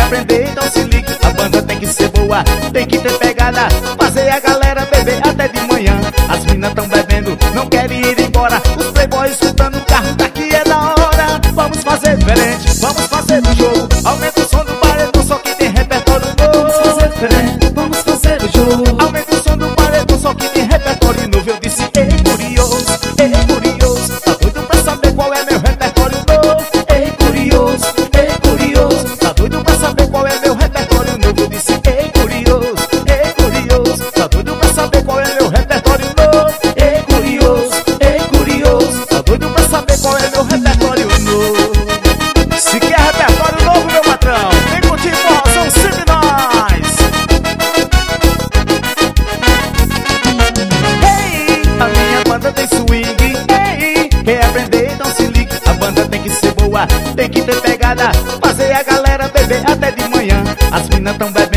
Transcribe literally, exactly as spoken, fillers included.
aprender, então se ligue. A banda tem que ser boa, tem que ter pegada, fazer a galera beber até de manhã. As minas tão bebendo, não querem ir embora. Os playboys escutando o carro, daqui é da hora. Vamos fazer diferente, vamos fazer o jogo. Aumenta o som do paredão, só que tem repertório novo. Vamos fazer diferente, vamos fazer o jogo. Aumenta o som do paredão, só que tem repertório novo. Eu disse, ei curioso, ei curioso, tá doido pra saber qual é meu repertório novo? Ei curioso, ei curioso, tá doido pra saber qual é meu repertório novo? Eu disse, ei curioso, ei curioso, tá doido pra saber qual é meu repertório novo? ei curioso, ei curioso. Tá doido pra saber qual é meu repertório novo? Se quer repertório novo, meu patrão, vem curtir informação sempre nós. Ei, a minha banda tem swing. Ei, quer aprender, então se ligue. A banda tem que ser boa, tem que ter pegada, fazer a galera beber até de manhã. As minas tão bebendo,